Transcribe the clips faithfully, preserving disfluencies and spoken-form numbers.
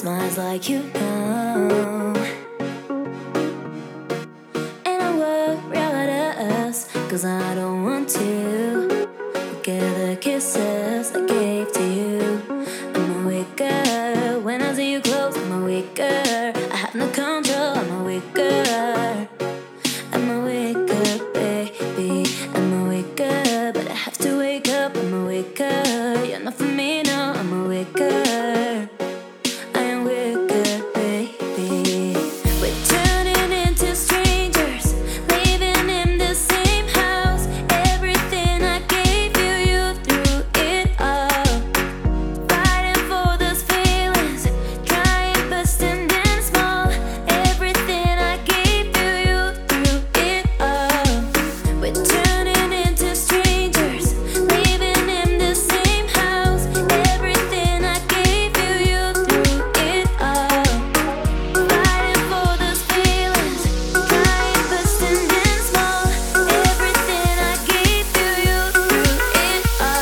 smiles like you know. And I worry about us, cause I don't want to forget the kisses I gave to you. I'm a weak girl, when I see you close, I'm a weak girl. I have no control, I'm a weak girl. I'm a weak girl, baby. I'm a weak girl, but I have to wake up, I'm a weak girl. You're not for me, no, I'm a weak girl. I am weak girl, baby. We're turning into strangers, living in the same house. Everything I gave you, you threw it all. Fighting for those feelings, trying busting them small. Everything I gave you, you threw it all. We're turning into strangers, living in the same house. Everything I gave you, you threw it all. Fighting for those feelings, trying busting them small. Everything I gave you, you threw it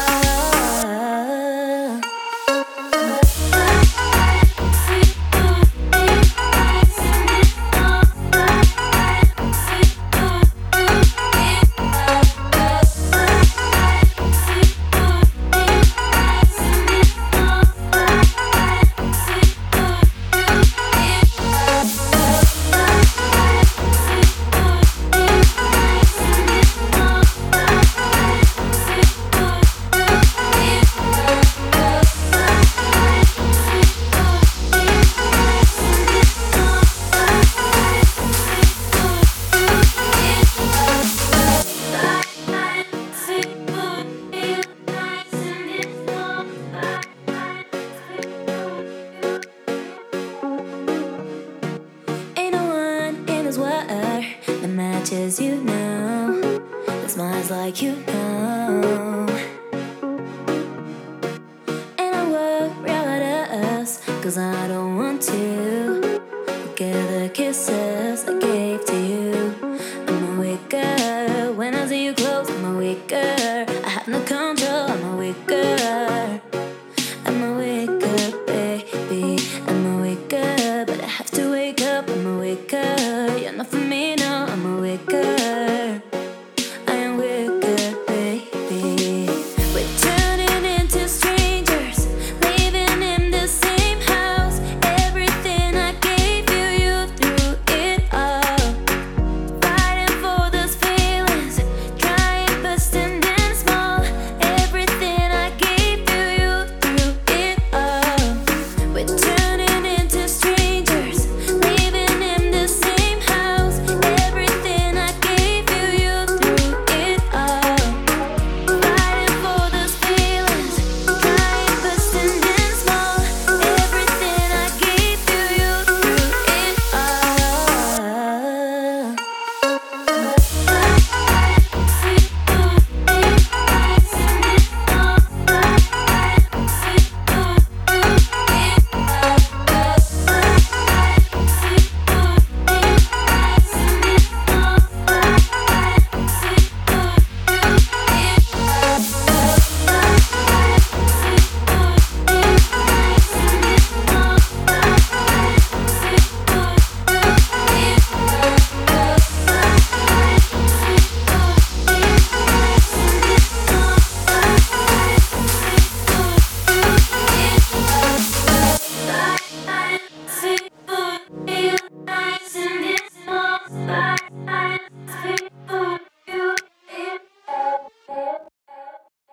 Ain't no one in this world that matches you now, that smiles like you know. And I worry about us, cause I don't want to forget the kisses I gave to you. I'm a weak girl, when I see you close, I'm a weak girl. I have no control, I'm a weak girl. I'm a weak girl, baby. I'm